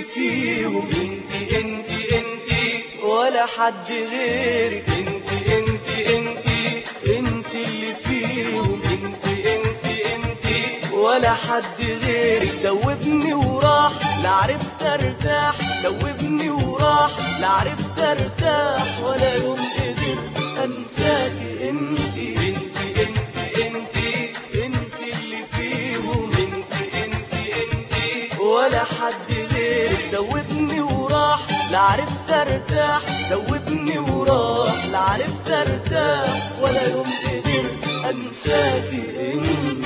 فيهم انت ولا حد غيرك. انت اللي فيهم انت ولا حد غيرك. دوبني وراح لا عرفت ارتاح، دوبني وراح لا عرفت ارتاح، ولا يوم قدرت انساكي. انت اللي فيهم انت ولا حد غيرك. دوبني وراح لا عرفت ارتاح، دوبني وراح لا عرفت ارتاح، ولا يوم قدرت انساكي. انت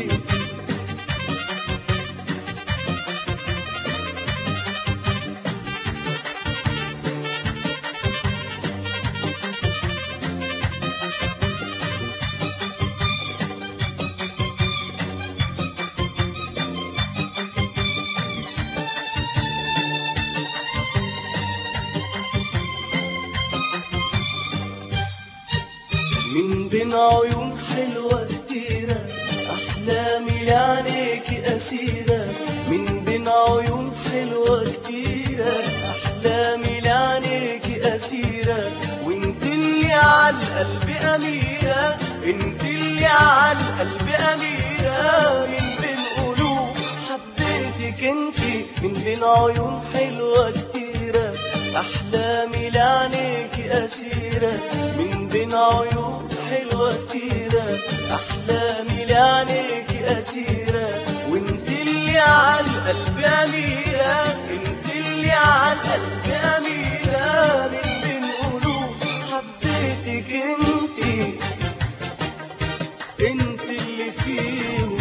من بين عيون حلوة كتيرة أحلامي لعينيكي أسيرة. من بين عيون حلوة كتيرة أحلامي لعينيكي أسيرة. وانت اللي عالقلب أميرة، انت اللي عالقلب أميرة. من بين قلوب حبيتك انت، من بين عيون حلوة كتيرة أحلامي لعينيكي أسيرة. من بين عيون حلوة كتيرة أحلامي لعينيكي أسيرة. وانت اللي عالقلب أميرة، انت اللي عالقلب أميرة. من بين قلوب حبيتك انت اللي فيهم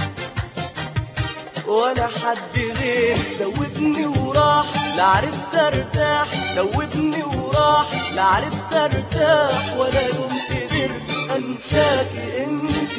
ولا حد غير. دوبني وراح لا عرفت ارتاح، دوبني وراح لا عرفت ارتاح، ولا يوم قدرت انساكي. انت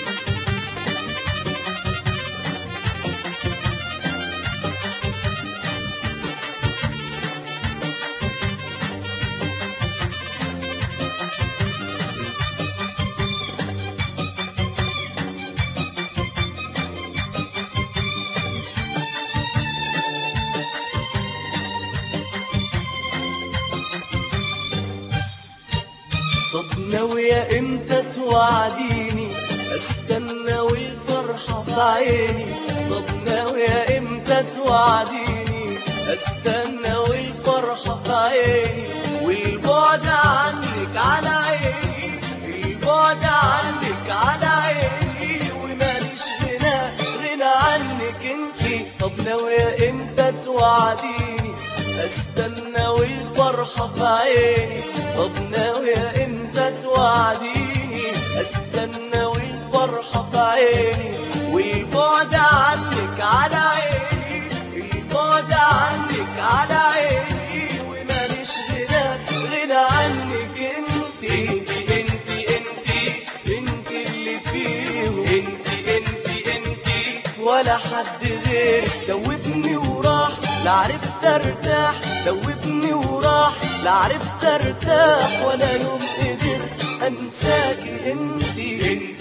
طب ناوية امتى توعديني استنى والفرحة في عيني؟ طب ناوية امتى توعديني استنى والفرحة في عيني؟ والبعد عنك على عيني، البعد عنك على عيني، وماليش غنى عنك انتي. طب ناوية امتى توعديني استنى والفرحة في عيني؟ طب ناوية امتى توعديني استنى والفرحة في عيني؟ والبعد عنك على عيني، البعد عنك على عيني، وماليش غنى عنك انتي. انت اللي فيهم انت ولا حد غيرك. دوبني وراح لا عرفت ارتاح، دوبني وراح لا عرفت ارتاح، ولا يوم قدرت انساكي. انت